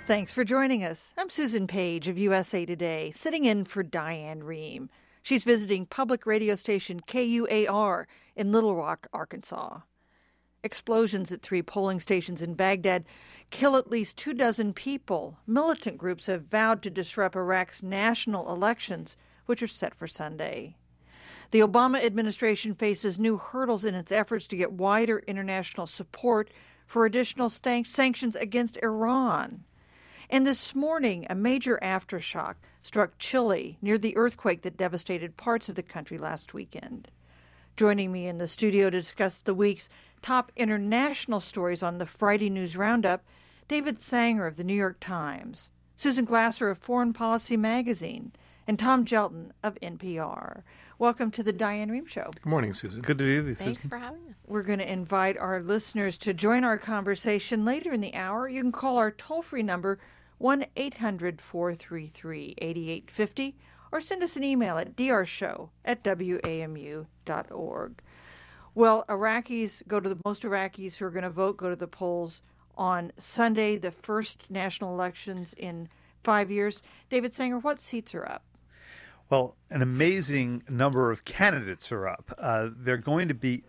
Thanks for joining us. I'm Susan Page of USA Today, sitting in for Diane Rehm. She's visiting public radio station KUAR in Little Rock, Arkansas. Explosions at 3 polling stations in Baghdad kill at least 24 people. Militant groups have vowed to disrupt Iraq's national elections, which are set for Sunday. The Obama administration faces new hurdles in its efforts to get wider international support for additional sanctions against Iran. And this morning, a major aftershock struck Chile near the earthquake that devastated parts of the country last weekend. Joining me in the studio to discuss the week's top international stories on the Friday News Roundup, David Sanger of the New York Times, Susan Glasser of Foreign Policy Magazine, and Tom Gelton of NPR. Welcome to the Diane Rehm Show. Good morning, Susan. Good to be with you, Susan. Thanks for having us. We're going to invite our listeners to join our conversation later in the hour. You can call our toll-free number, 1-800-433-8850, or send us an email at drshow@wamu.org. Well, most Iraqis who are going to vote go to the polls on Sunday, the first national elections in 5 years. David Sanger, what seats are up? Well, an amazing number of candidates are up. There are going to be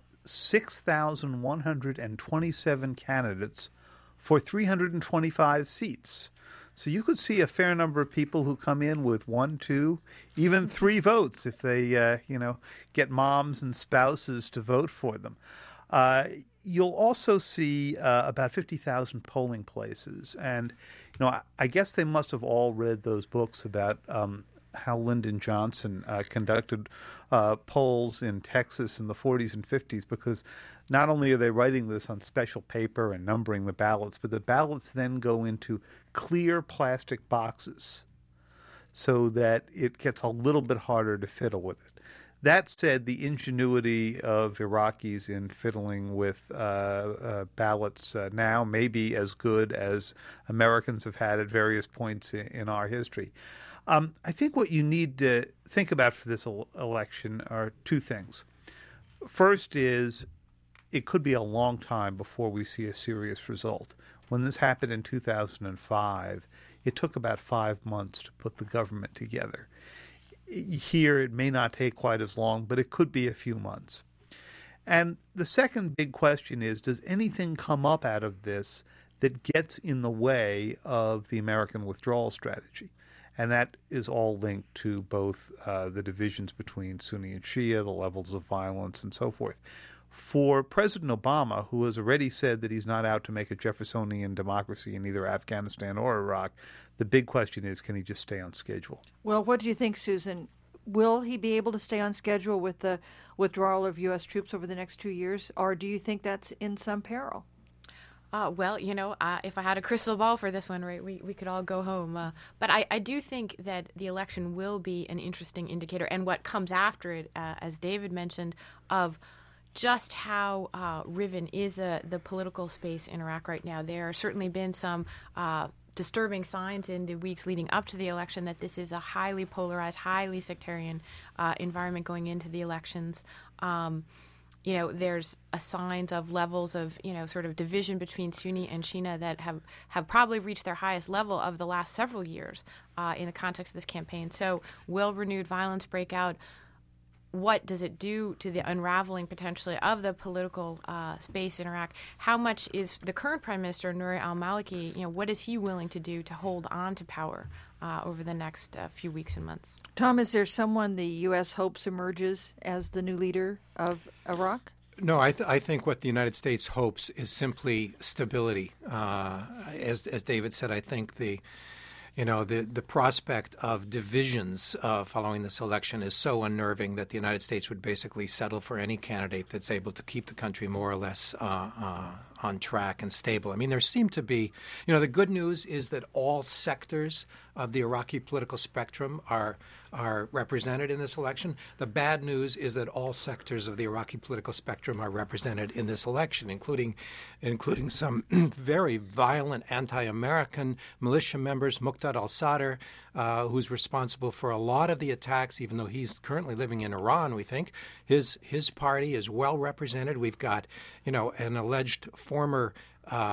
6,127 candidates for 325 seats. So you could see a fair number of people who come in with 1, 2, even 3 votes if they, get moms and spouses to vote for them. You'll also see about 50,000 polling places. And, I guess they must have all read those books about how Lyndon Johnson conducted polls in Texas in the 40s and 50s, because not only are they writing this on special paper and numbering the ballots, but the ballots then go into clear plastic boxes so that it gets a little bit harder to fiddle with it. That said, the ingenuity of Iraqis in fiddling with ballots now may be as good as Americans have had at various points in our history. I think what you need to think about for this election are 2 things. First is it could be a long time before we see a serious result. When this happened in 2005, it took about 5 months to put the government together. Here, it may not take quite as long, but it could be a few months. And the second big question is, does anything come up out of this that gets in the way of the American withdrawal strategy? And that is all linked to both the divisions between Sunni and Shia, the levels of violence, and so forth. For President Obama, who has already said that he's not out to make a Jeffersonian democracy in either Afghanistan or Iraq, the big question is, can he just stay on schedule? Well, what do you think, Susan? Will he be able to stay on schedule with the withdrawal of U.S. troops over the next 2 years, or do you think that's in some peril? If I had a crystal ball for this one, right, we could all go home. But I do think that the election will be an interesting indicator, and what comes after it, as David mentioned, of just how riven is the political space in Iraq right now. There have certainly been some disturbing signs in the weeks leading up to the election that this is a highly polarized, highly sectarian environment going into the elections. There's a signs of levels of, sort of division between Sunni and Shia that have probably reached their highest level of the last several years in the context of this campaign. So will renewed violence break out? What does it do to the unraveling potentially of the political space in Iraq? How much is the current Prime Minister, Nouri al-Maliki, what is he willing to do to hold on to power over the next few weeks and months? Tom, is there someone the U.S. hopes emerges as the new leader of Iraq? No, I think what the United States hopes is simply stability. As David said, I think the prospect of divisions following this election is so unnerving that the United States would basically settle for any candidate that's able to keep the country more or less on track and stable. I mean, there seem to be, the good news is that all sectors of the Iraqi political spectrum are represented in this election. The bad news is that all sectors of the Iraqi political spectrum are represented in this election, including some very violent anti-American militia members. Muqtada al-Sadr, who's responsible for a lot of the attacks, even though he's currently living in Iran, we think. His party is well represented. We've got, an alleged former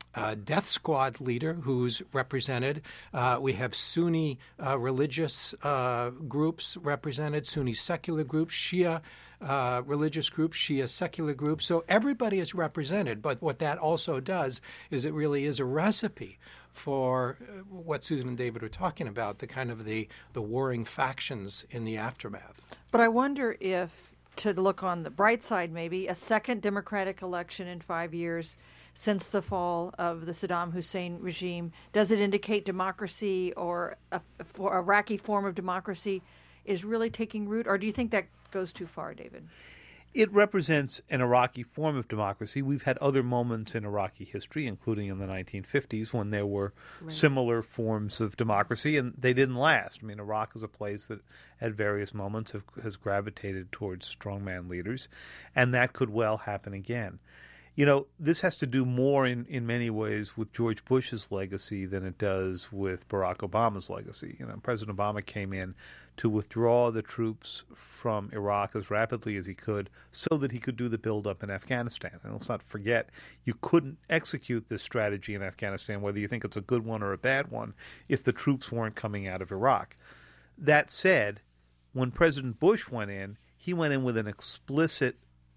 death squad leader who's represented. We have Sunni religious groups represented, Sunni secular groups, Shia religious groups, Shia secular groups. So everybody is represented. But what that also does is it really is a recipe for what Susan and David are talking about, the kind of the warring factions in the aftermath. But I wonder if, to look on the bright side maybe, a second Democratic election in 5 years since the fall of the Saddam Hussein regime, does it indicate democracy or a Iraqi form of democracy is really taking root? Or do you think that goes too far, David? It represents an Iraqi form of democracy. We've had other moments in Iraqi history, including in the 1950s, when there were similar forms of democracy, and they didn't last. I mean, Iraq is a place that at various moments has gravitated towards strongman leaders, and that could well happen again. You know, this has to do more in many ways with George Bush's legacy than it does with Barack Obama's legacy. You know, President Obama came in to withdraw the troops from Iraq as rapidly as he could so that he could do the buildup in Afghanistan. And let's not forget, you couldn't execute this strategy in Afghanistan, whether you think it's a good one or a bad one, if the troops weren't coming out of Iraq. That said, when President Bush went in, he went in with an explicit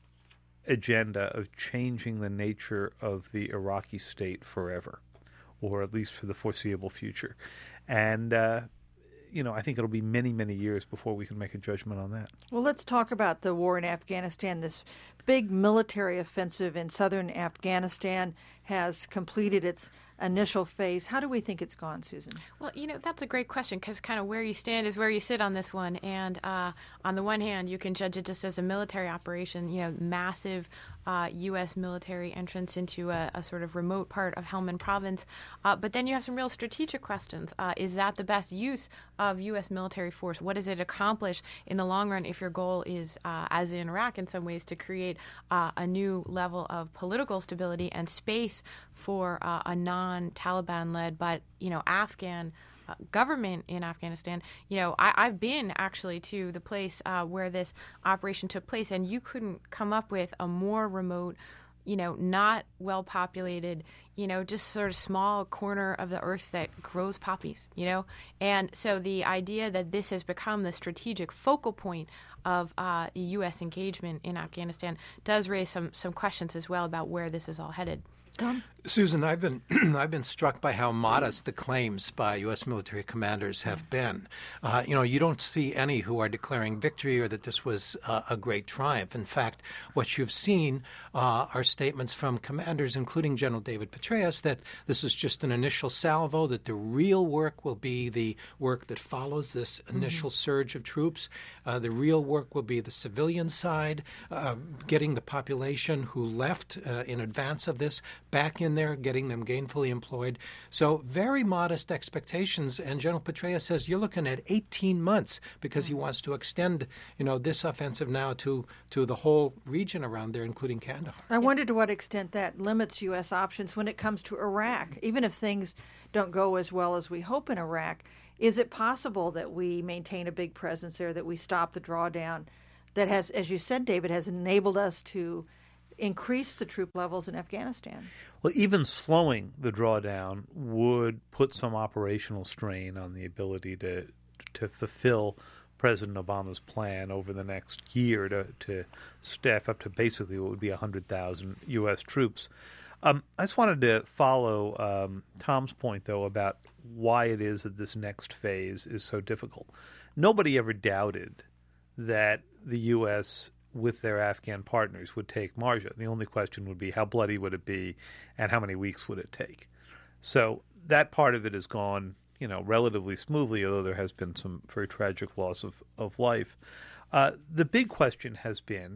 agenda of changing the nature of the Iraqi state forever, or at least for the foreseeable future. And, I think it'll be many, many years before we can make a judgment on that. Well, let's talk about the war in Afghanistan. This big military offensive in southern Afghanistan has completed its initial phase. How do we think it's gone, Susan? Well, that's a great question, because kind of where you stand is where you sit on this one. And on the one hand, you can judge it just as a military operation, massive U.S. military entrance into a sort of remote part of Helmand province. But then you have some real strategic questions. Is that the best use of U.S. military force? What does it accomplish in the long run if your goal is, as in Iraq in some ways, to create a new level of political stability and space for a non-Taliban-led but, Afghan government in Afghanistan? I've been actually to the place where this operation took place, and you couldn't come up with a more remote, not well-populated, just sort of small corner of the earth that grows poppies, And so the idea that this has become the strategic focal point of U.S. engagement in Afghanistan does raise some questions as well about where this is all headed. Tom? Susan, I've been struck by how modest the claims by U.S. military commanders have been. You don't see any who are declaring victory or that this was a great triumph. In fact, what you've seen are statements from commanders, including General David Petraeus, that this is just an initial salvo, that the real work will be the work that follows this initial surge of troops. The real work will be the civilian side, getting the population who left in advance of this back in there, getting them gainfully employed. So very modest expectations. And General Petraeus says you're looking at 18 months because he wants to extend, this offensive now to the whole region around there, including Kandahar. I wonder to what extent that limits U.S. options when it comes to Iraq. Even if things don't go as well as we hope in Iraq, is it possible that we maintain a big presence there, that we stop the drawdown that has, as you said, David, has enabled us to increase the troop levels in Afghanistan? Well, even slowing the drawdown would put some operational strain on the ability to fulfill President Obama's plan over the next year to staff up to basically what would be 100,000 U.S. troops. I just wanted to follow Tom's point, though, about why it is that this next phase is so difficult. Nobody ever doubted that the U.S. with their Afghan partners would take Marja. The only question would be how bloody would it be and how many weeks would it take. So that part of it has gone, relatively smoothly, although there has been some very tragic loss of life. The big question has been,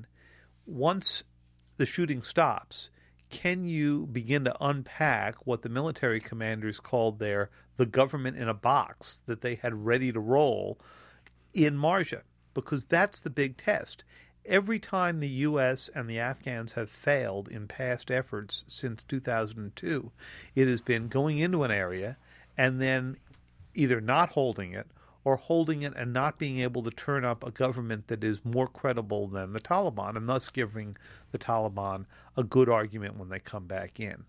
once the shooting stops, can you begin to unpack what the military commanders called the government in a box that they had ready to roll in Marja? Because that's the big test. Every time the U.S. and the Afghans have failed in past efforts since 2002, it has been going into an area and then either not holding it or holding it and not being able to turn up a government that is more credible than the Taliban, and thus giving the Taliban a good argument when they come back in.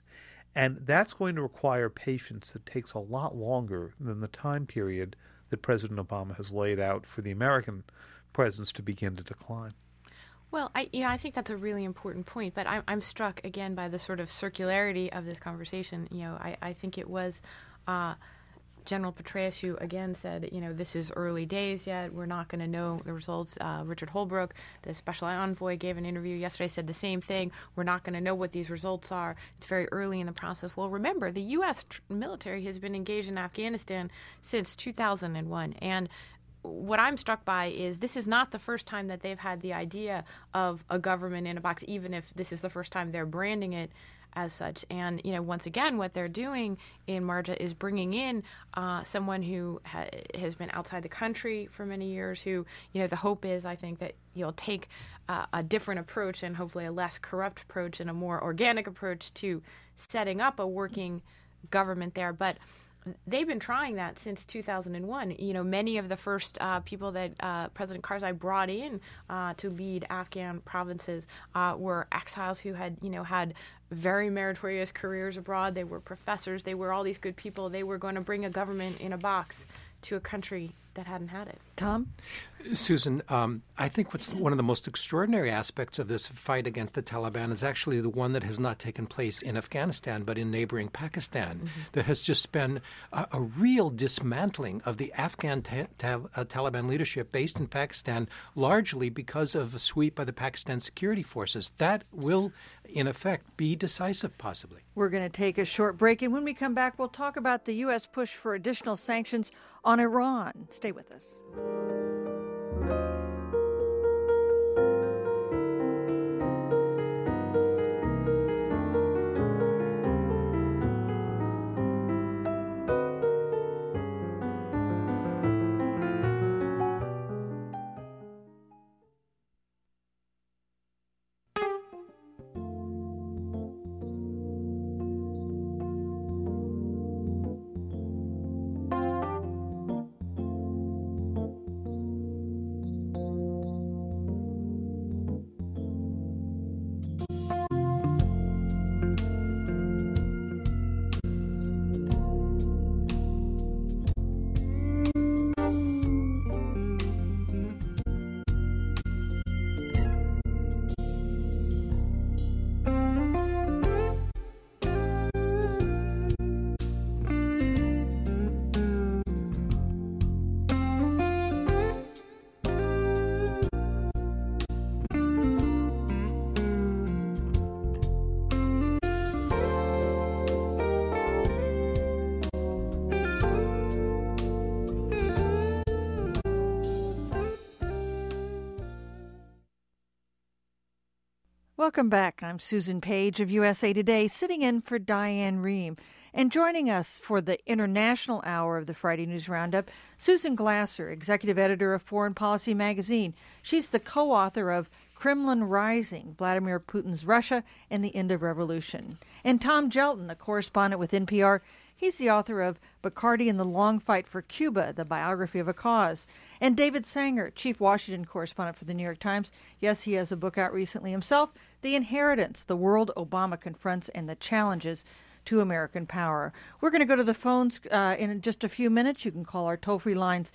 And that's going to require patience that takes a lot longer than the time period that President Obama has laid out for the American presence to begin to decline. Well, I think that's a really important point, but I'm struck again by the sort of circularity of this conversation. I think it was General Petraeus who again said, this is early days yet. We're not going to know the results. Richard Holbrooke, the special envoy, gave an interview yesterday, said the same thing. We're not going to know what these results are. It's very early in the process. Well, remember, the U.S. military has been engaged in Afghanistan since 2001, and what I'm struck by is this is not the first time that they've had the idea of a government in a box, even if this is the first time they're branding it as such. And, once again, what they're doing in Marja is bringing in someone who has been outside the country for many years, who, the hope is, I think, that you'll take a different approach and hopefully a less corrupt approach and a more organic approach to setting up a working government there. But they've been trying that since 2001. Many of the first people that President Karzai brought in to lead Afghan provinces were exiles who had, had very meritorious careers abroad. They were professors. They were all these good people. They were going to bring a government in a box to a country that hadn't had it. Tom? Susan, I think what's one of the most extraordinary aspects of this fight against the Taliban is actually the one that has not taken place in Afghanistan, but in neighboring Pakistan. Mm-hmm. There has just been a real dismantling of the Afghan Taliban leadership based in Pakistan, largely because of a sweep by the Pakistan security forces. That will, in effect, be decisive, possibly. We're going to take a short break, and when we come back, we'll talk about the U.S. push for additional sanctions on Iran. Stay with us. Welcome back. I'm Susan Page of USA Today, sitting in for Diane Rehm. And joining us for the international hour of the Friday News Roundup, Susan Glasser, executive editor of Foreign Policy magazine. She's the co-author of Kremlin Rising, Vladimir Putin's Russia and the End of Revolution. And Tom Gelton, a correspondent with NPR. He's the author of Bacardi and the Long Fight for Cuba, the biography of a cause. And David Sanger, chief Washington correspondent for the New York Times. Yes, he has a book out recently himself, The Inheritance, The World Obama Confronts and the Challenges to American Power. We're going to go to the phones in just a few minutes. You can call our toll-free lines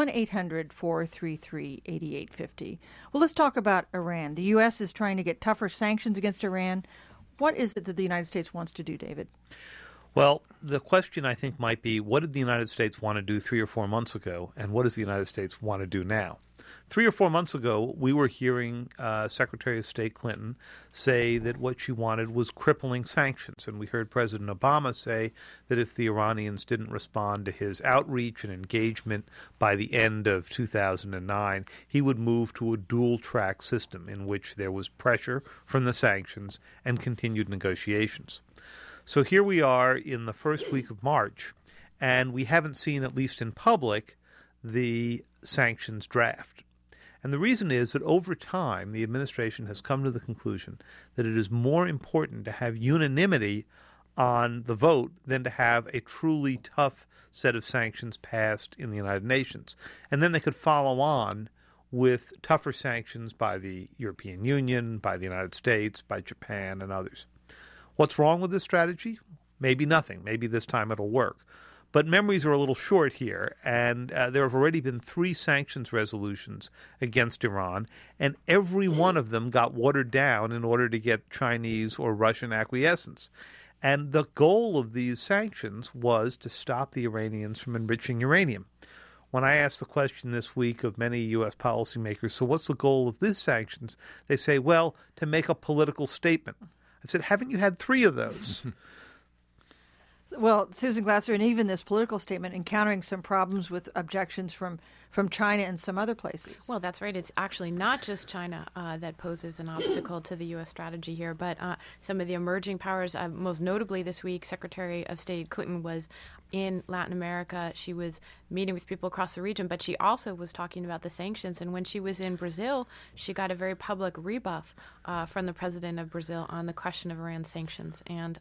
1-800-433-8850. Well, let's talk about Iran. The U.S. is trying to get tougher sanctions against Iran. What is it that the United States wants to do, David? Well, the question, I think, might be, what did the United States want to do 3 or 4 months ago, and what does the United States want to do now? 3 or 4 months ago, we were hearing Secretary of State Clinton say that what she wanted was crippling sanctions, and we heard President Obama say that if the Iranians didn't respond to his outreach and engagement by the end of 2009, he would move to a dual-track system in which there was pressure from the sanctions and continued negotiations. So here we are in the first week of March, and we haven't seen, at least in public, the sanctions draft. And the reason is that over time, the administration has come to the conclusion that it is more important to have unanimity on the vote than to have a truly tough set of sanctions passed in the United Nations. And then they could follow on with tougher sanctions by the European Union, by the United States, by Japan, and others. What's wrong with this strategy? maybe nothing. Maybe this time it'll work. But memories are a little short here, and there have already been 3 sanctions resolutions against Iran, and every one of them got watered down in order to get Chinese or Russian acquiescence. And the goal of these sanctions was to stop the Iranians from enriching uranium. When I asked the question this week of many U.S. policymakers, so what's the goal of these sanctions? They say, well, to make a political statement. I said, haven't you had 3 of those? Well, Susan Glasser, and even this political statement encountering some problems with objections from China and some other places. Well, that's right. It's actually not just China that poses an obstacle to the U.S. strategy here, but some of the emerging powers. Most notably this week, Secretary of State Clinton was in Latin America. She was meeting with people across the region, but she also was talking about the sanctions. And when she was in Brazil, she got a very public rebuff from the president of Brazil on the question of Iran sanctions. And,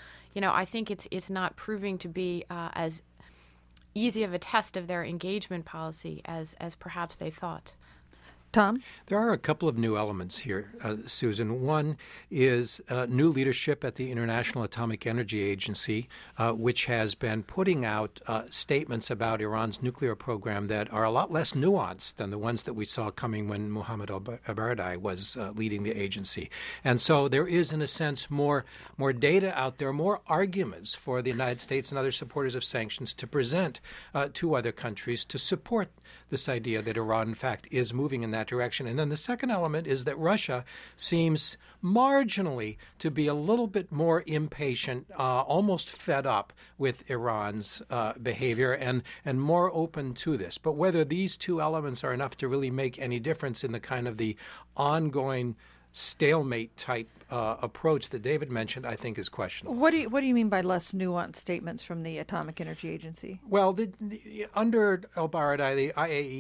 I think it's not proving to be as easy of a test of their engagement policy as perhaps they thought. Tom? There are a couple of new elements here, Susan. One is new leadership at the International Atomic Energy Agency, which has been putting out statements about Iran's nuclear program that are a lot less nuanced than the ones that we saw coming when Mohammed al-Baradei was leading the agency. And so there is, in a sense, more data out there, more arguments for the United States and other supporters of sanctions to present to other countries to support this idea that Iran, in fact, is moving in that direction. And then the second element is that Russia seems marginally to be a little bit more impatient, almost fed up with Iran's behavior and more open to this. But whether these 2 elements are enough to really make any difference in the kind of the ongoing stalemate type approach that David mentioned, I think is questionable. What do you mean by less nuanced statements from the Atomic Energy Agency? Well, under al-Baradei, the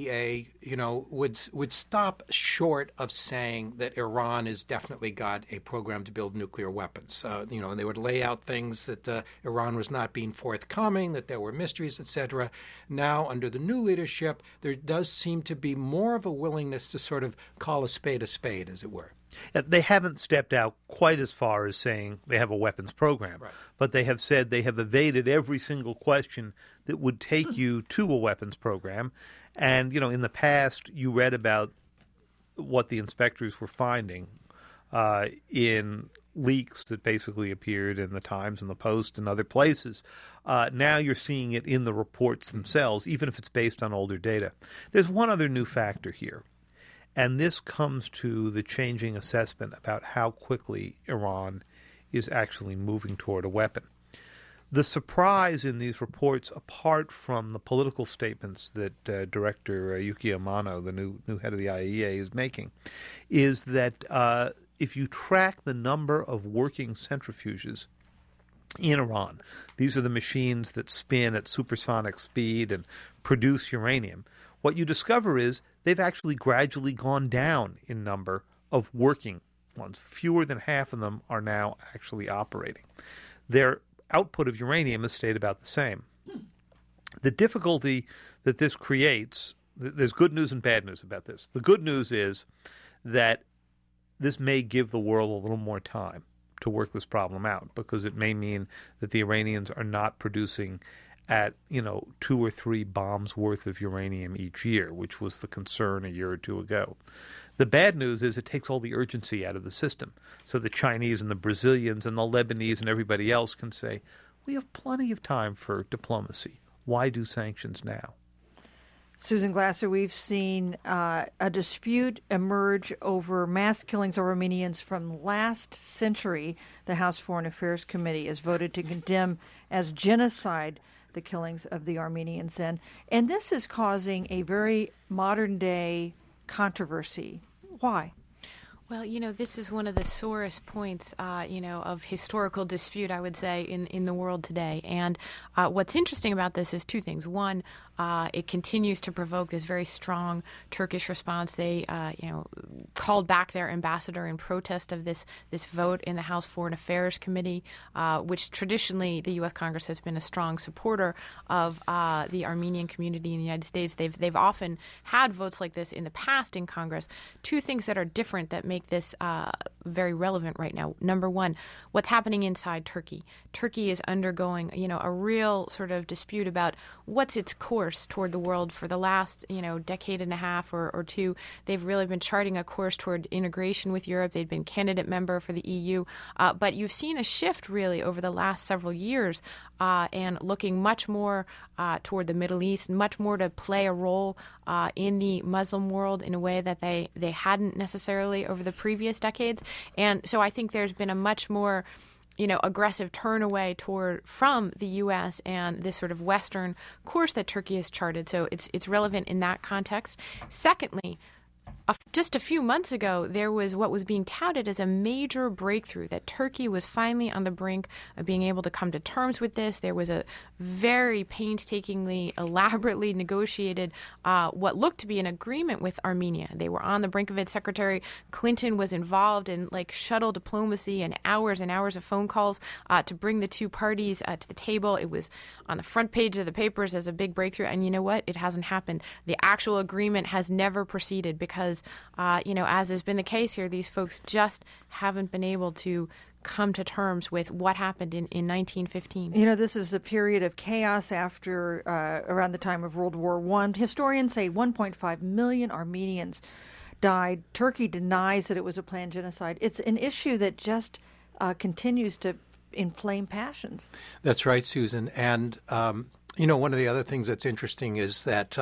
IAEA, would stop short of saying that Iran has definitely got a program to build nuclear weapons. And they would lay out things that Iran was not being forthcoming, that there were mysteries, etc. Now, under the new leadership, there does seem to be more of a willingness to sort of call a spade, as it were. They haven't stepped out quite as far as saying they have a weapons program, right, but they have said they have evaded every single question that would take you to a weapons program. And, in the past, you read about what the inspectors were finding in leaks that basically appeared in the Times and the Post and other places. Now you're seeing it in the reports themselves, even if it's based on older data. There's one other new factor here. And this comes to the changing assessment about how quickly Iran is actually moving toward a weapon. The surprise in these reports, apart from the political statements that Director Yuki Amano, the new head of the IAEA, is making, is that if you track the number of working centrifuges in Iran, these are the machines that spin at supersonic speed and produce uranium, what you discover is they've actually gradually gone down in number of working ones. Fewer than half of them are now actually operating. Their output of uranium has stayed about the same. The difficulty that this creates, there's good news and bad news about this. The good news is that this may give the world a little more time to work this problem out, because it may mean that the Iranians are not producing at 2 or 3 bombs worth of uranium each year, which was the concern a year or 2 ago. The bad news is it takes all the urgency out of the system. So the Chinese and the Brazilians and the Lebanese and everybody else can say, we have plenty of time for diplomacy. Why do sanctions now? Susan Glasser, we've seen a dispute emerge over mass killings of Armenians from last century. The House Foreign Affairs Committee has voted to condemn as genocide the killings of the Armenians then. And this is causing a very modern-day controversy. Why? Well, this is one of the sorest points, of historical dispute, I would say, in the world today. And what's interesting about this is 2 things. One, it continues to provoke this very strong Turkish response. They, called back their ambassador in protest of this vote in the House Foreign Affairs Committee, which traditionally the U.S. Congress has been a strong supporter of the Armenian community in the United States. They've often had votes like this in the past in Congress. 2 things that are different that make this very relevant right now. Number one, what's happening inside Turkey. Turkey is undergoing, a real sort of dispute about what's its course toward the world. For the last, decade and a half or two, they've really been charting a course toward integration with Europe. They've been candidate member for the EU. But you've seen a shift really over the last several years and looking much more toward the Middle East, much more to play a role in the Muslim world in a way that they hadn't necessarily over the previous decades. And so I think there's been a much more aggressive turn away from the U.S. and this sort of Western course that Turkey has charted. So it's relevant in that context. Secondly, just a few months ago, there was what was being touted as a major breakthrough, that Turkey was finally on the brink of being able to come to terms with this. There was a very painstakingly, elaborately negotiated what looked to be an agreement with Armenia. They were on the brink of it. Secretary Clinton was involved in shuttle diplomacy and hours of phone calls to bring the two parties to the table. It was on the front page of the papers as a big breakthrough. And you know what? It hasn't happened. The actual agreement has never proceeded because as has been the case here, these folks just haven't been able to come to terms with what happened in 1915. This is a period of chaos after around the time of World War I. Historians say 1.5 million Armenians died. Turkey denies that it was a planned genocide. It's an issue that just continues to inflame passions. That's right, Susan. And, one of the other things that's interesting is that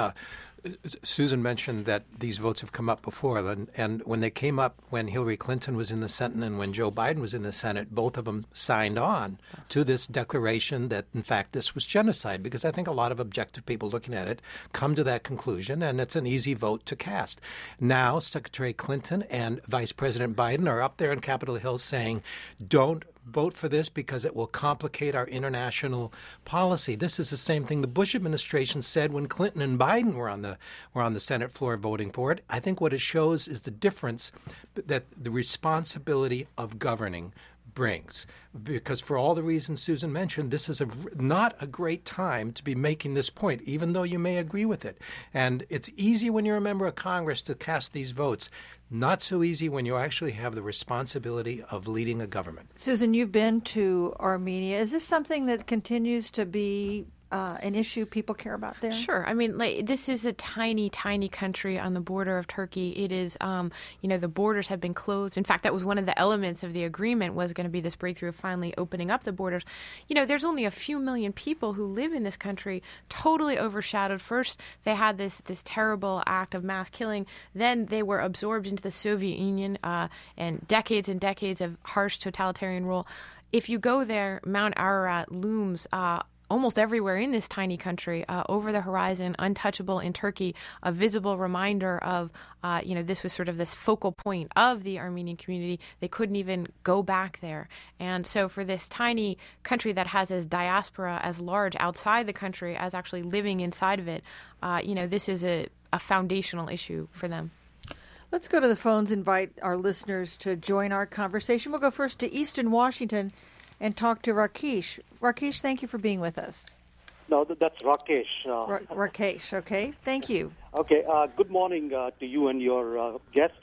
Susan mentioned that these votes have come up before, and when they came up when Hillary Clinton was in the Senate and when Joe Biden was in the Senate, both of them signed on to this declaration that, in fact, this was genocide, because I think a lot of objective people looking at it come to that conclusion, and it's an easy vote to cast. Now, Secretary Clinton and Vice President Biden are up there on Capitol Hill saying, don't vote for this because it will complicate our international policy. This is the same thing the Bush administration said when Clinton and Biden were on the Senate floor voting for it. I think what it shows is the difference that the responsibility of governing brings. Because for all the reasons Susan mentioned, this is not a great time to be making this point, even though you may agree with it. And it's easy when you're a member of Congress to cast these votes. Not so easy when you actually have the responsibility of leading a government. Susan, you've been to Armenia. Is this something that continues to be an issue people care about there? Sure. I mean, this is a tiny, tiny country on the border of Turkey. It is, the borders have been closed. In fact, that was one of the elements of the agreement, was going to be this breakthrough of finally opening up the borders. There's only a few million people who live in this country, totally overshadowed. First, they had this terrible act of mass killing. Then they were absorbed into the Soviet Union and decades of harsh totalitarian rule. If you go there, Mount Ararat looms almost everywhere in this tiny country, over the horizon, untouchable in Turkey, a visible reminder of, this was sort of this focal point of the Armenian community. They couldn't even go back there. And so for this tiny country that has its diaspora as large outside the country as actually living inside of it, this is a foundational issue for them. Let's go to the phones, invite our listeners to join our conversation. We'll go first to Easton, Washington, and talk to Rakesh. Rakesh, thank you for being with us. No, that's Rakesh. Rakesh, okay. Thank you. Okay, good morning to you and your guests.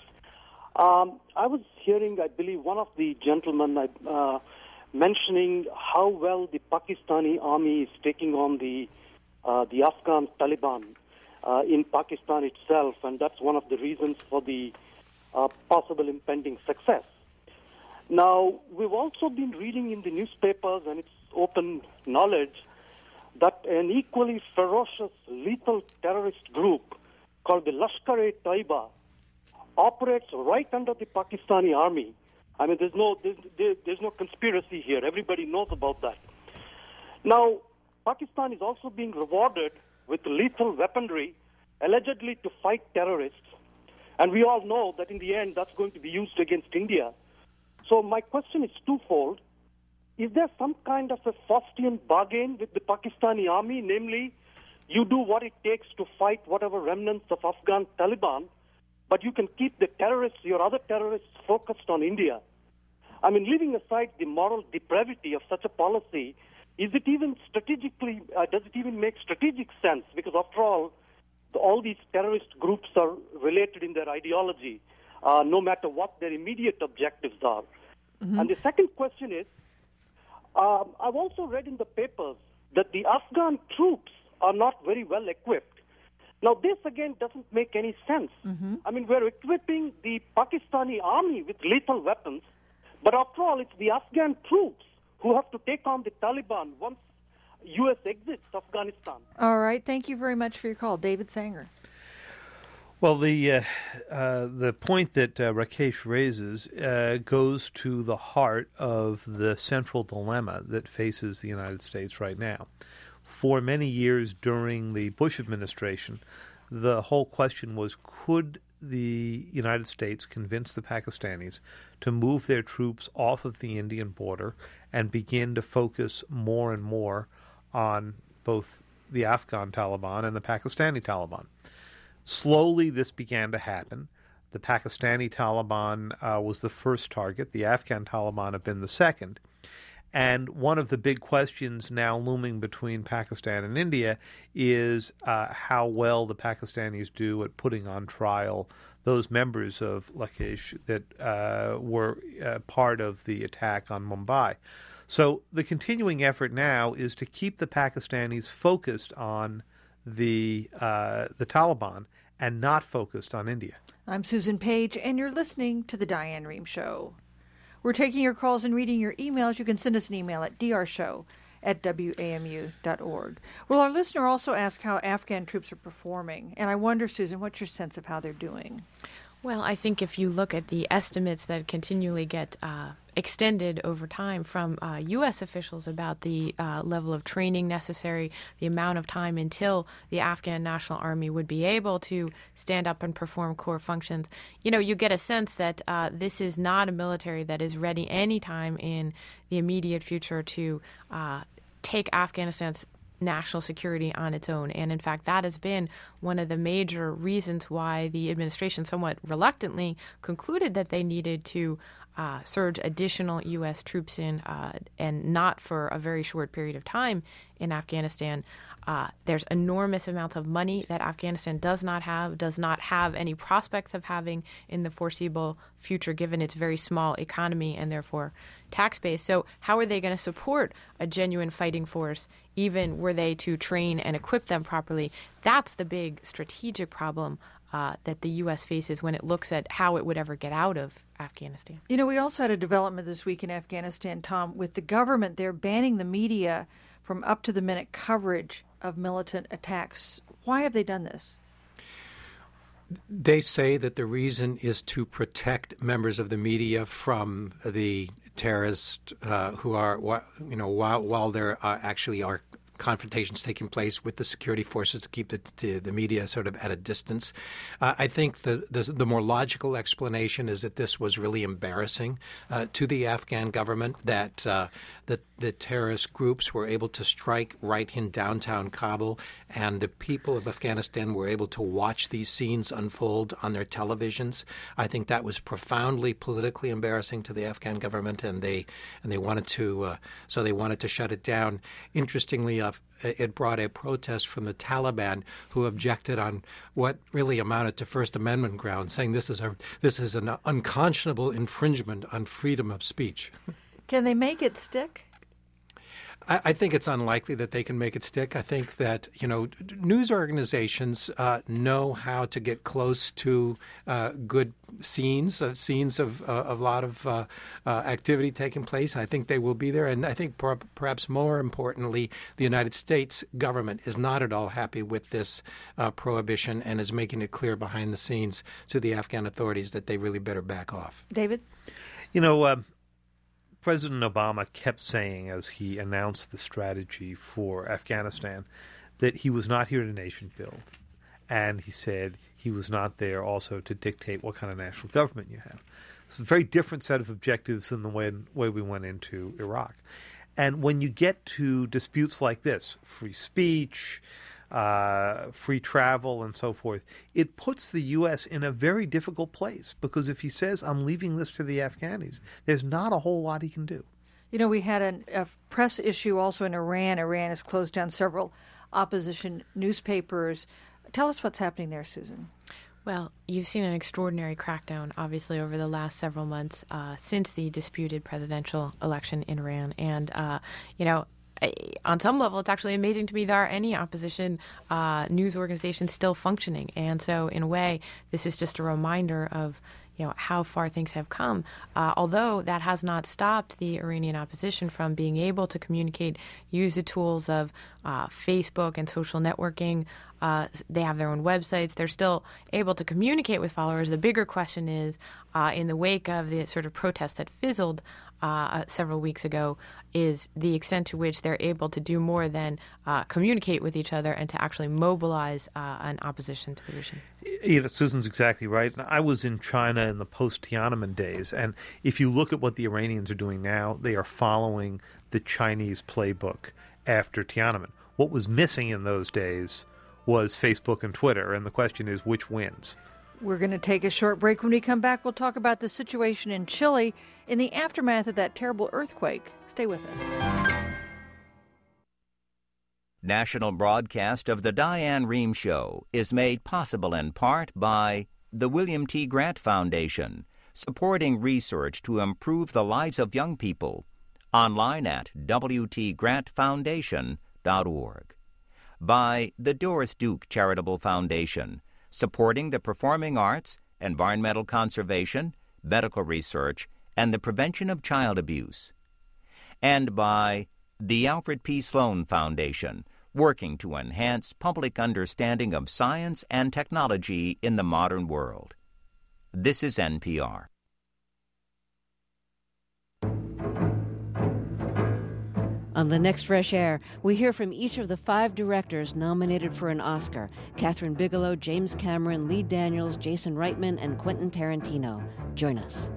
I was hearing, I believe, one of the gentlemen mentioning how well the Pakistani army is taking on the Afghan Taliban in Pakistan itself, and that's one of the reasons for the possible impending success. Now, we've also been reading in the newspapers, and it's open knowledge, that an equally ferocious, lethal terrorist group called the Lashkar-e-Taiba operates right under the Pakistani army. I mean, there's no conspiracy here. Everybody knows about that. Now, Pakistan is also being rewarded with lethal weaponry, allegedly to fight terrorists. And we all know that in the end, that's going to be used against India. So my question is twofold. Is there some kind of a Faustian bargain with the Pakistani army? Namely, you do what it takes to fight whatever remnants of Afghan Taliban, but you can keep the terrorists, your other terrorists, focused on India. I mean, leaving aside the moral depravity of such a policy, is it even strategically, does it even make strategic sense? Because after all these terrorist groups are related in their ideology. no matter what their immediate objectives are. And the second question is, I've also read in the papers that the Afghan troops are not very well equipped. Now, this again doesn't make any sense. I mean, we're equipping the Pakistani army with lethal weapons, but after all, it's the Afghan troops who have to take on the Taliban once U.S. exits Afghanistan. All right. Thank you very much for your call. David Sanger. Well, the point that Rakesh raises goes to the heart of the central dilemma that faces the United States right now. For many years during the Bush administration, the whole question was, could the United States convince the Pakistanis to move their troops off of the Indian border and begin to focus more and more on both the Afghan Taliban and the Pakistani Taliban? Slowly, this began to happen. The Pakistani Taliban was the first target. The Afghan Taliban have been the second. And one of the big questions now looming between Pakistan and India is how well the Pakistanis do at putting on trial those members of Lashkar that were part of the attack on Mumbai. So the continuing effort now is to keep the Pakistanis focused on the Taliban and not focused on India. I'm Susan Page, and you're listening to The Diane Rehm Show. We're taking your calls and reading your emails. You can send us an email at drshow@wamu.org. Well, our listener also asked how Afghan troops are performing, and I wonder, Susan, what's your sense of how they're doing? Well, I think if you look at the estimates that continually get extended over time from U.S. officials about the level of training necessary, the amount of time until the Afghan National Army would be able to stand up and perform core functions, you get a sense that this is not a military that is ready anytime in the immediate future to take Afghanistan's national security on its own. And in fact, that has been one of the major reasons why the administration somewhat reluctantly concluded that they needed to surge additional U.S. troops in, and not for a very short period of time in Afghanistan. There's enormous amounts of money that Afghanistan does not have any prospects of having in the foreseeable future, given its very small economy and therefore tax base. So how are they going to support a genuine fighting force, even were they to train and equip them properly? That's the big strategic problem that the U.S. faces when it looks at how it would ever get out of Afghanistan. We also had a development this week in Afghanistan, Tom, with the government there banning the media from up-to-the-minute coverage of militant attacks. Why have they done this? They say that the reason is to protect members of the media from the terrorists who are, while there actually are confrontations taking place with the security forces to keep the media sort of at a distance. I think the more logical explanation is that this was really embarrassing to the Afghan government, that the terrorist groups were able to strike right in downtown Kabul, and the people of Afghanistan were able to watch these scenes unfold on their televisions. I think that was profoundly politically embarrassing to the Afghan government, and they wanted to shut it down. Interestingly, it brought a protest from the Taliban, who objected on what really amounted to First Amendment grounds, saying this is an unconscionable infringement on freedom of speech. Can they make it stick? I think it's unlikely that they can make it stick. I think that, news organizations know how to get close to good scenes of a lot of activity taking place. I think they will be there. And I think perhaps more importantly, the United States government is not at all happy with this prohibition and is making it clear behind the scenes to the Afghan authorities that they really better back off. David? President Obama kept saying, as he announced the strategy for Afghanistan, that he was not here to nation build. And he said he was not there also to dictate what kind of national government you have. It's a very different set of objectives than the way we went into Iraq. And when you get to disputes like this, free speech, free travel, and so forth, it puts the U.S. in a very difficult place, because if he says, I'm leaving this to the Afghanis, there's not a whole lot he can do. We had a press issue also in Iran. Iran has closed down several opposition newspapers. Tell us what's happening there, Susan. Well, you've seen an extraordinary crackdown, obviously, over the last several months since the disputed presidential election in Iran. And, on some level, it's actually amazing to me there are any opposition news organizations still functioning. And so, in a way, this is just a reminder of how far things have come, although that has not stopped the Iranian opposition from being able to communicate, use the tools of Facebook and social networking. They have their own websites. They're still able to communicate with followers. The bigger question is, in the wake of the sort of protest that fizzled several weeks ago, is the extent to which they're able to do more than communicate with each other and to actually mobilize an opposition to the regime. Susan's exactly right. I was in China in the post-Tiananmen days, and if you look at what the Iranians are doing now, they are following the Chinese playbook after Tiananmen. What was missing in those days was Facebook and Twitter, and the question is, which wins? We're going to take a short break. When we come back, we'll talk about the situation in Chile in the aftermath of that terrible earthquake. Stay with us. National broadcast of The Diane Rehm Show is made possible in part by the William T. Grant Foundation, supporting research to improve the lives of young people. Online at wtgrantfoundation.org. By the Doris Duke Charitable Foundation, supporting the performing arts, environmental conservation, medical research, and the prevention of child abuse. And by the Alfred P. Sloan Foundation, working to enhance public understanding of science and technology in the modern world. This is NPR. On the next Fresh Air, we hear from each of the 5 directors nominated for an Oscar: Catherine Bigelow, James Cameron, Lee Daniels, Jason Reitman, and Quentin Tarantino. Join us.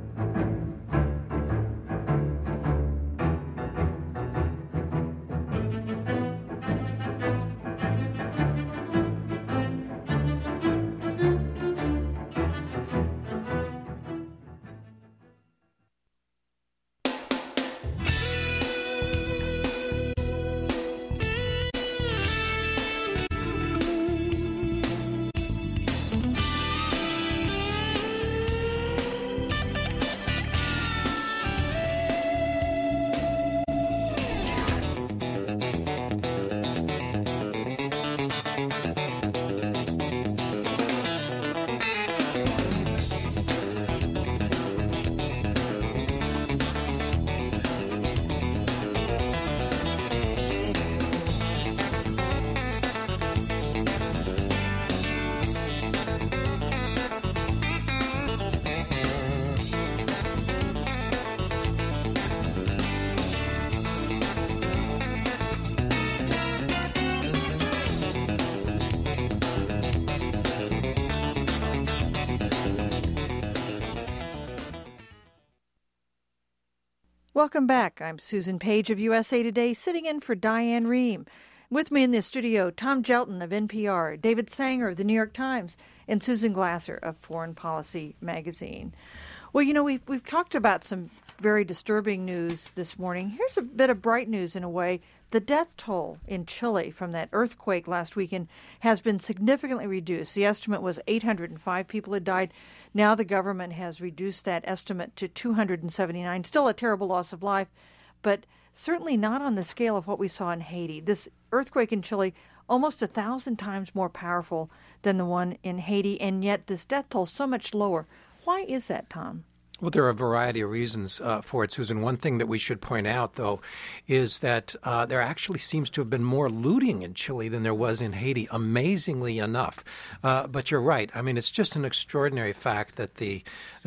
Welcome back. I'm Susan Page of USA Today, sitting in for Diane Rehm. With me in the studio, Tom Gelton of NPR, David Sanger of the New York Times, and Susan Glasser of Foreign Policy magazine. Well, we've talked about some very disturbing news this morning. Here's a bit of bright news in a way. The death toll in Chile from that earthquake last weekend has been significantly reduced. The estimate was 805 people had died. Now the government has reduced that estimate to 279. Still a terrible loss of life, but certainly not on the scale of what we saw in Haiti. This earthquake in Chile, almost 1,000 times more powerful than the one in Haiti, and yet this death toll so much lower. Why is that, Tom? Well, there are a variety of reasons for it, Susan. One thing that we should point out, though, is that there actually seems to have been more looting in Chile than there was in Haiti, amazingly enough. But you're right. I mean, it's just an extraordinary fact that the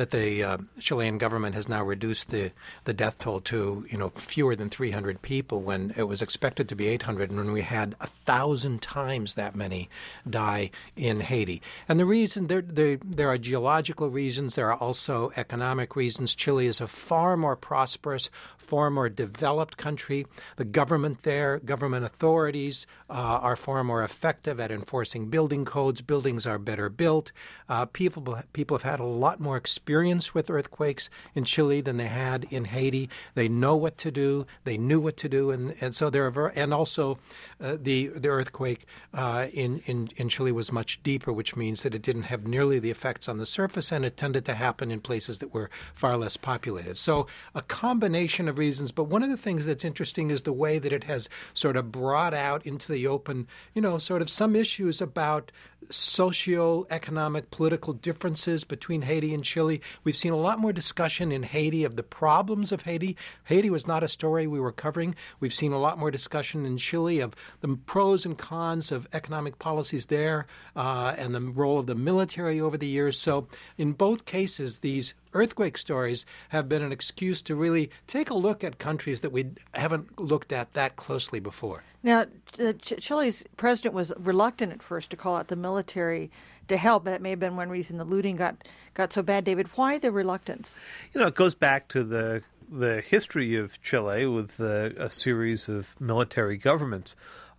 Chilean government has now reduced the death toll to fewer than 300 people when it was expected to be 800, and when we had 1,000 times that many die in Haiti. And the reason there are geological reasons. There are also economic economic reasons, Chile is a far more prosperous, far more developed country. The government there, government authorities are far more effective at enforcing building codes. Buildings are better built. People have had a lot more experience with earthquakes in Chile than they had in Haiti. They know what to do. They knew what to do, and so and also the earthquake in Chile was much deeper, which means that it didn't have nearly the effects on the surface, and it tended to happen in places that were far less populated. So a combination of reasons, but one of the things that's interesting is the way that it has sort of brought out into the open, sort of some issues about socio-economic, political differences between Haiti and Chile. We've seen a lot more discussion in Haiti of the problems of Haiti. Haiti was not a story we were covering. We've seen a lot more discussion in Chile of the pros and cons of economic policies there and the role of the military over the years. So in both cases, these earthquake stories have been an excuse to really take a look at countries that we haven't looked at that closely before. Now, Chile's president was reluctant at first to call out the military to help. That may have been one reason the looting got so bad. David, why the reluctance? It goes back to the history of Chile with a series of military governments.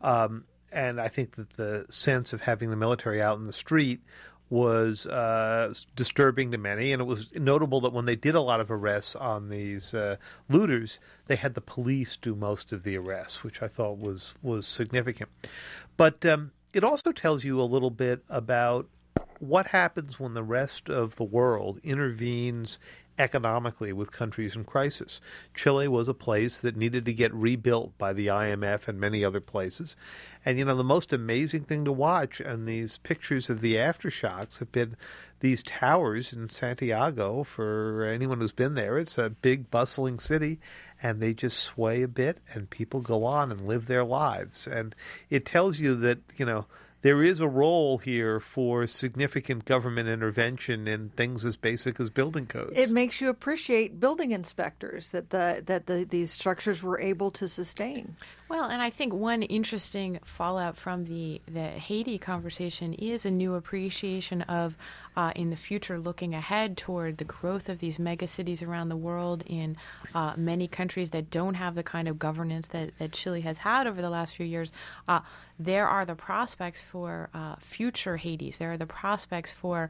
And I think that the sense of having the military out in the street was disturbing to many, and it was notable that when they did a lot of arrests on these looters, they had the police do most of the arrests, which I thought was significant. But it also tells you a little bit about what happens when the rest of the world intervenes economically with countries in crisis. Chile was a place that needed to get rebuilt by the IMF and many other places. And, the most amazing thing to watch, and these pictures of the aftershocks have been these towers in Santiago. For anyone who's been there, it's a big, bustling city, and they just sway a bit, and people go on and live their lives. And it tells you that, there is a role here for significant government intervention in things as basic as building codes. It makes you appreciate building inspectors that these structures were able to sustain. Well, and I think one interesting fallout from the Haiti conversation is a new appreciation of, in the future, looking ahead toward the growth of these megacities around the world in many countries that don't have the kind of governance that Chile has had over the last few years. There are the prospects for future Haitis. There are the prospects for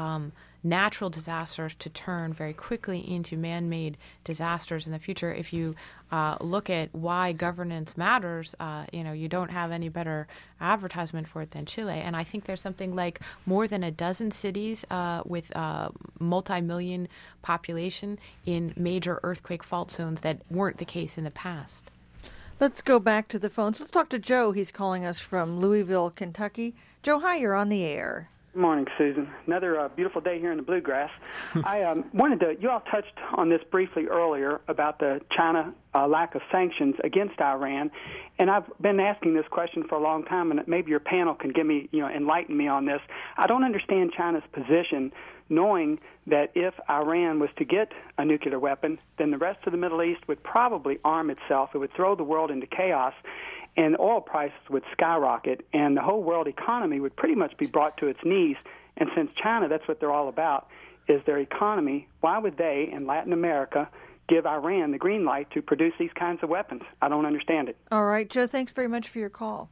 natural disasters to turn very quickly into man-made disasters in the future. If you look at why governance matters, you don't have any better advertisement for it than Chile. And I think there's something like more than a dozen cities with multi-million population in major earthquake fault zones that weren't the case in the past. Let's go back to the phones. Let's talk to Joe. He's calling us from Louisville, Kentucky. Joe, hi, you're on the air. Good morning, Susan. Another beautiful day here in the Bluegrass. I you all touched on this briefly earlier about the China lack of sanctions against Iran, and I've been asking this question for a long time, and maybe your panel can give me, enlighten me on this. I don't understand China's position, knowing that if Iran was to get a nuclear weapon, then the rest of the Middle East would probably arm itself. It would throw the world into chaos, and oil prices would skyrocket, and the whole world economy would pretty much be brought to its knees. And since China, that's what they're all about, is their economy, why would they, in Latin America, give Iran the green light to produce these kinds of weapons? I don't understand it. All right, Joe, thanks very much for your call.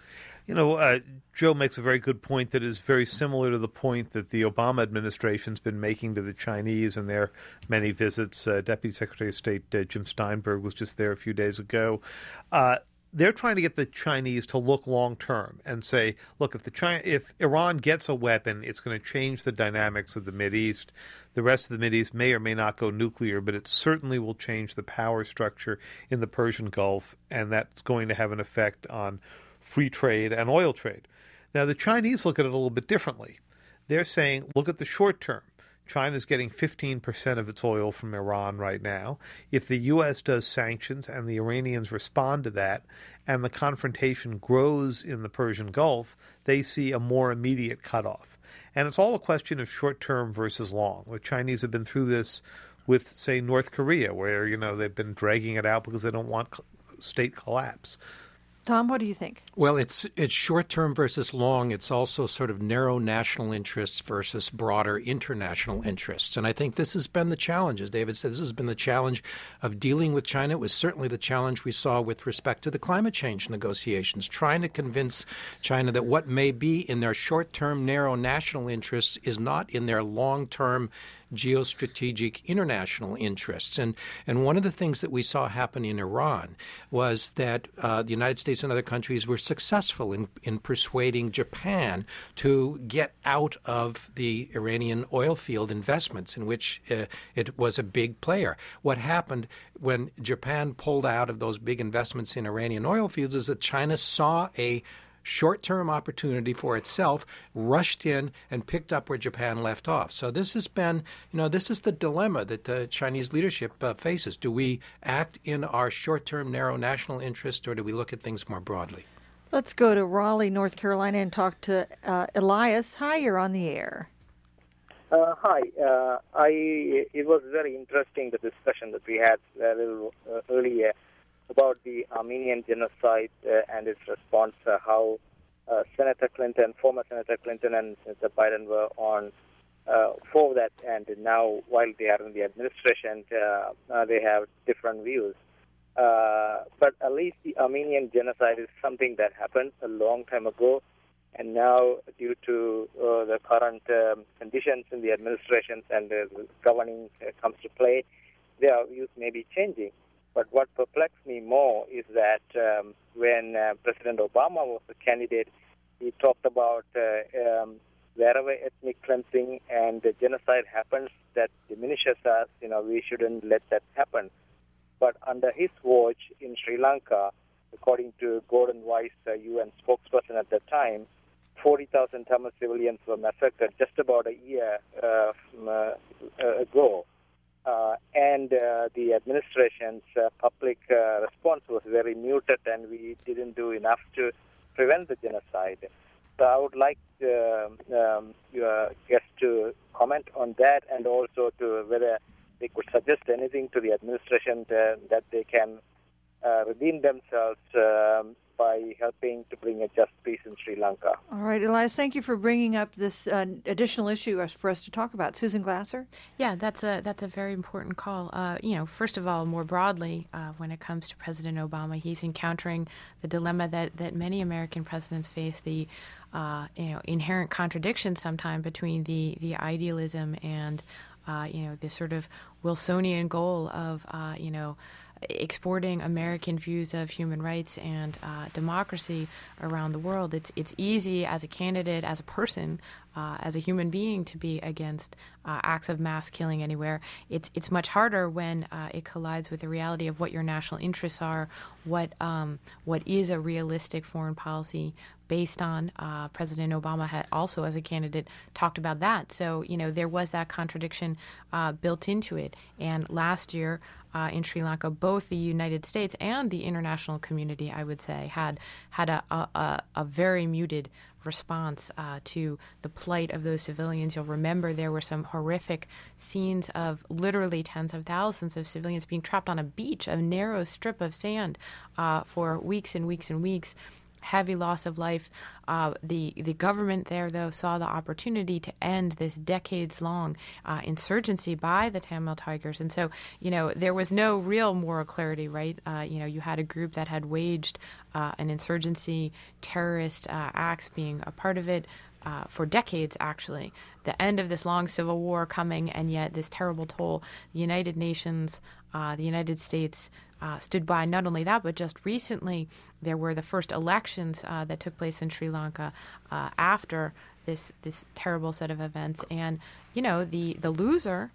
Joe makes a very good point that is very similar to the point that the Obama administration's been making to the Chinese in their many visits. Deputy Secretary of State Jim Steinberg was just there a few days ago. They're trying to get the Chinese to look long term and say, look, if Iran gets a weapon, it's going to change the dynamics of the Mideast. The rest of the Mideast may or may not go nuclear, but it certainly will change the power structure in the Persian Gulf, and that's going to have an effect on free trade and oil trade. Now, the Chinese look at it a little bit differently. They're saying, look at the short term. China's getting 15% of its oil from Iran right now. If the U.S. does sanctions and the Iranians respond to that, and the confrontation grows in the Persian Gulf, they see a more immediate cutoff. And it's all a question of short term versus long. The Chinese have been through this with, say, North Korea, where, they've been dragging it out because they don't want state collapse. Tom, what do you think? Well, it's short-term versus long. It's also sort of narrow national interests versus broader international interests. And I think this has been the challenge. As David said, this has been the challenge of dealing with China. It was certainly the challenge we saw with respect to the climate change negotiations, trying to convince China that what may be in their short-term narrow national interests is not in their long-term geostrategic international interests. And one of the things that we saw happen in Iran was that the United States and other countries were successful in persuading Japan to get out of the Iranian oil field investments in which it was a big player. What happened when Japan pulled out of those big investments in Iranian oil fields is that China saw a short-term opportunity for itself, rushed in and picked up where Japan left off. So this has been, this is the dilemma that the Chinese leadership faces. Do we act in our short-term narrow national interest, or do we look at things more broadly? Let's go to Raleigh, North Carolina, and talk to Elias. Hi, you're on the air. Hi. It was very interesting, the discussion that we had a little earlier about the Armenian genocide and its response, how Senator Clinton, former Senator Clinton and Senator Biden were on for that, and now while they are in the administration, they have different views. But at least the Armenian genocide is something that happened a long time ago, and now due to the current conditions in the administrations and the governing comes to play, their views may be changing. But what perplexed me more is that when President Obama was a candidate, he talked about wherever ethnic cleansing and genocide happens, that diminishes us. We shouldn't let that happen. But under his watch in Sri Lanka, according to Gordon Weiss, UN spokesperson at the time, 40,000 Tamil civilians were massacred just about a year ago. And the administration's public response was very muted, and we didn't do enough to prevent the genocide. So I would like your guests to comment on that, and also to whether they could suggest anything to the administration that they can redeem themselves by helping to bring a just peace in Sri Lanka. All right, Elias, thank you for bringing up this additional issue for us to talk about. Susan Glasser? Yeah, that's a very important call. First of all, more broadly, when it comes to President Obama, he's encountering the dilemma that many American presidents face, the inherent contradiction sometimes between the idealism and the sort of Wilsonian goal of exporting American views of human rights and democracy around the world. It's easy as a candidate, as a person, as a human being, to be against acts of mass killing anywhere. It's much harder when it collides with the reality of what your national interests are, what is a realistic foreign policy based on. President Obama had also, as a candidate, talked about that. So, there was that contradiction built into it. And last year in Sri Lanka, both the United States and the international community, I would say, had a very muted response to the plight of those civilians. You'll remember there were some horrific scenes of literally tens of thousands of civilians being trapped on a beach, a narrow strip of sand, for weeks and weeks and weeks. Heavy loss of life. The government there, though, saw the opportunity to end this decades-long insurgency by the Tamil Tigers. And so, there was no real moral clarity, right? You had a group that had waged an insurgency, terrorist acts being a part of it for decades, actually. The end of this long civil war coming, and yet this terrible toll. The United Nations, the United States stood by. Not only that, but just recently there were the first elections that took place in Sri Lanka after this terrible set of events. And, the loser,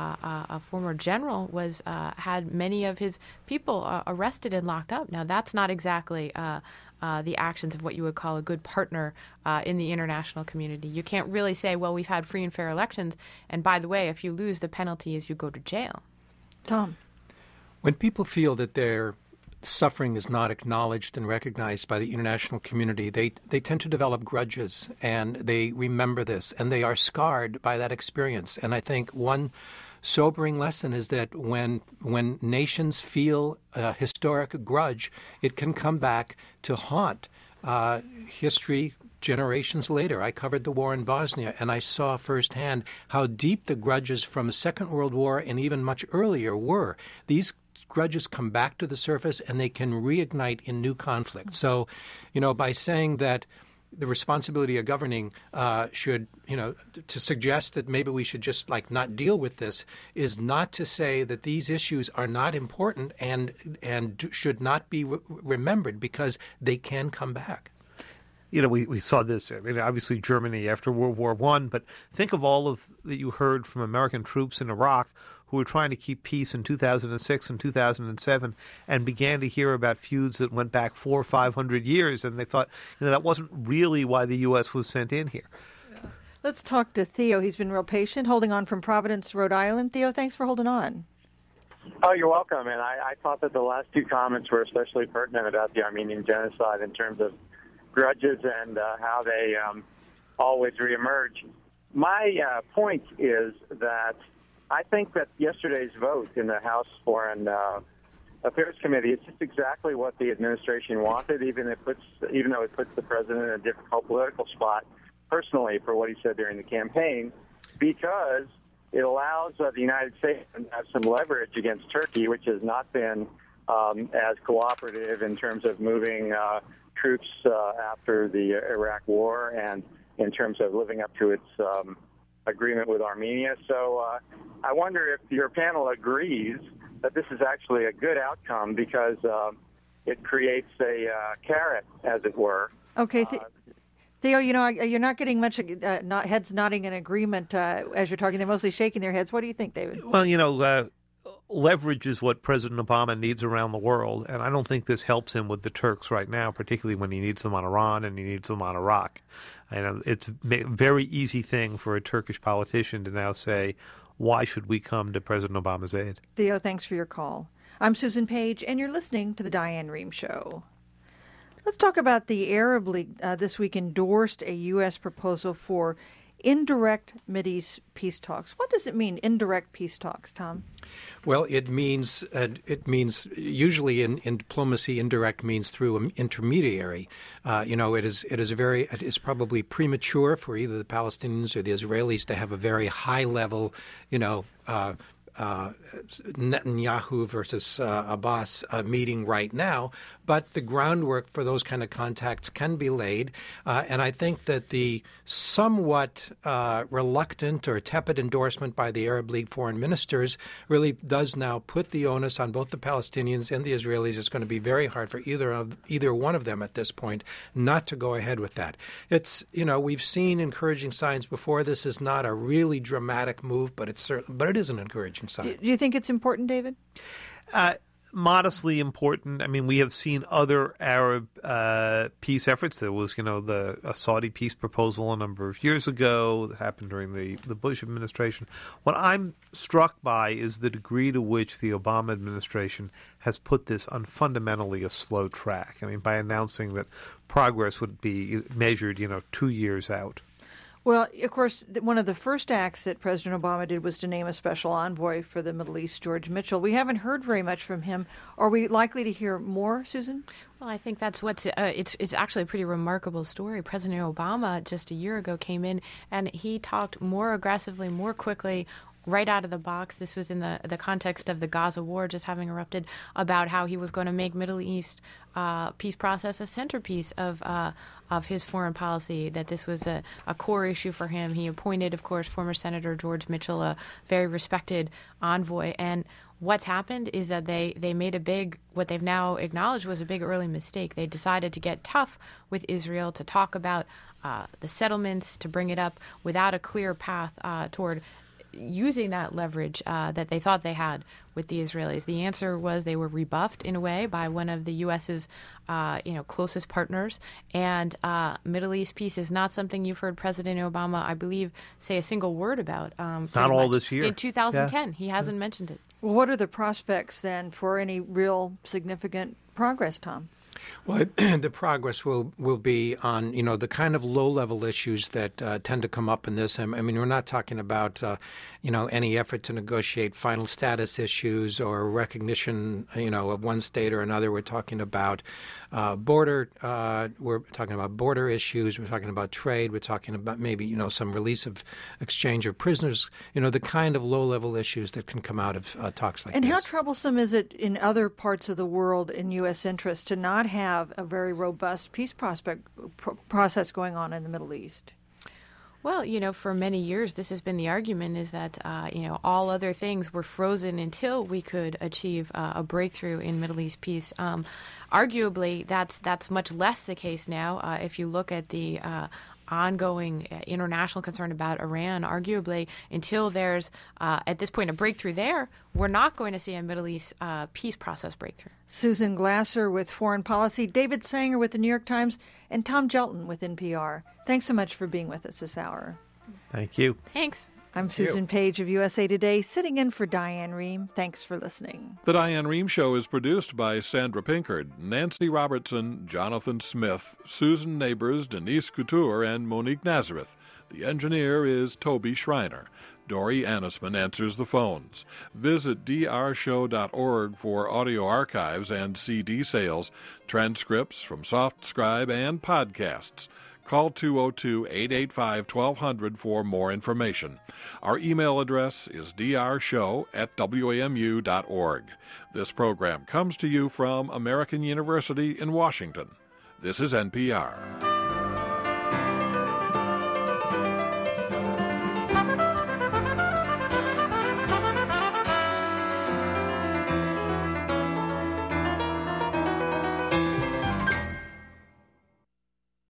a former general, had many of his people arrested and locked up. Now, that's not exactly the actions of what you would call a good partner in the international community. You can't really say, well, we've had free and fair elections, and by the way, if you lose, the penalty is you go to jail. Tom? When people feel that their suffering is not acknowledged and recognized by the international community, they tend to develop grudges, and they remember this, and they are scarred by that experience. And I think one sobering lesson is that when nations feel a historic grudge, it can come back to haunt history generations later. I covered the war in Bosnia, and I saw firsthand how deep the grudges from the Second World War and even much earlier were. These grudges come back to the surface, and they can reignite in new conflict. So, by saying that the responsibility of governing should, to suggest that maybe we should just not deal with this is not to say that these issues are not important and should not be remembered, because they can come back. We saw this. Obviously Germany after World War I, but think of all of that you heard from American troops in Iraq who were trying to keep peace in 2006 and 2007 and began to hear about feuds that went back 400 or 500 years, and they thought, that wasn't really why the U.S. was sent in here. Yeah. Let's talk to Theo. He's been real patient, holding on from Providence, Rhode Island. Theo, thanks for holding on. Oh, you're welcome. And I thought that the last two comments were especially pertinent about the Armenian genocide in terms of grudges and how they always reemerge. My point is that I think that yesterday's vote in the House Foreign Affairs Committee is just exactly what the administration wanted, even though it puts the president in a difficult political spot personally for what he said during the campaign, because it allows the United States to have some leverage against Turkey, which has not been as cooperative in terms of moving troops after the Iraq War and in terms of living up to its agreement with Armenia. So I wonder if your panel agrees that this is actually a good outcome, because it creates a carrot, as it were. Okay. Theo, you're not getting much heads nodding in agreement as you're talking. They're mostly shaking their heads. What do you think, David? Well, leverage is what President Obama needs around the world, and I don't think this helps him with the Turks right now, particularly when he needs them on Iran and he needs them on Iraq. And it's a very easy thing for a Turkish politician to now say, why should we come to President Obama's aid? Theo, thanks for your call. I'm Susan Page, and you're listening to The Diane Rehm Show. Let's talk about the Arab League this week endorsed a U.S. proposal for indirect Mideast peace talks. What does it mean, indirect peace talks, Tom? Well, it means usually in diplomacy, indirect means through an intermediary. It is probably premature for either the Palestinians or the Israelis to have a very high level, Netanyahu versus Abbas meeting right now, but the groundwork for those kind of contacts can be laid. And I think that the somewhat reluctant or tepid endorsement by the Arab League foreign ministers really does now put the onus on both the Palestinians and the Israelis. It's going to be very hard for either one of them at this point not to go ahead with that. It's, we've seen encouraging signs before. This is not a really dramatic move, but it is an encouraging sign. Do you think it's important, David? Modestly important. I mean, we have seen other Arab peace efforts. There was, a Saudi peace proposal a number of years ago that happened during the Bush administration. What I'm struck by is the degree to which the Obama administration has put this on fundamentally a slow track. I mean, by announcing that progress would be measured, 2 years out. Well, of course, one of the first acts that President Obama did was to name a special envoy for the Middle East, George Mitchell. We haven't heard very much from him. Are we likely to hear more, Susan? Well, I think that's what's it's actually a pretty remarkable story. President Obama just a year ago came in and he talked more aggressively, more quickly, right out of the box. This was in the context of the Gaza war just having erupted, about how he was going to make Middle East peace process a centerpiece of his foreign policy, that this was a core issue for him. He appointed, of course, former Senator George Mitchell, a very respected envoy. And what's happened is that they made what they've now acknowledged was a big early mistake. They decided to get tough with Israel, to talk about the settlements, to bring it up without a clear path toward using that leverage that they thought they had with the Israelis. The answer was they were rebuffed in a way by one of the U.S.'s closest partners. And Middle East peace is not something you've heard President Obama, I believe, say a single word about. Not all this year. In 2010, he hasn't mentioned it. Well, what are the prospects then for any real significant progress, Tom? Well, the progress will be on, the kind of low-level issues that tend to come up in this. I mean, we're not talking about, any effort to negotiate final status issues or recognition, of one state or another. We're talking about border. We're talking about border issues. We're talking about trade. We're talking about maybe, some release of exchange of prisoners. The kind of low-level issues that can come out of talks like this. And how troublesome is it in other parts of the world in U.S. interest to not have a very robust peace process going on in the Middle East? Well, for many years, this has been the argument is that, all other things were frozen until we could achieve a breakthrough in Middle East peace. Arguably, that's much less the case now. If you look at the ongoing international concern about Iran, arguably, until there's, at this point, a breakthrough there, we're not going to see a Middle East peace process breakthrough. Susan Glasser with Foreign Policy, David Sanger with the New York Times, and Tom Gelton with NPR. Thanks so much for being with us this hour. Thank you. Thanks. I'm Susan Page of USA Today, sitting in for Diane Rehm. Thanks for listening. The Diane Rehm Show is produced by Sandra Pinkard, Nancy Robertson, Jonathan Smith, Susan Neighbors, Denise Couture, and Monique Nazareth. The engineer is Toby Schreiner. Dory Annisman answers the phones. Visit drshow.org for audio archives and CD sales, transcripts from SoftScribe, and podcasts. Call 202-885-1200 for more information. Our email address is drshow@wamu.org. This program comes to you from American University in Washington. This is NPR.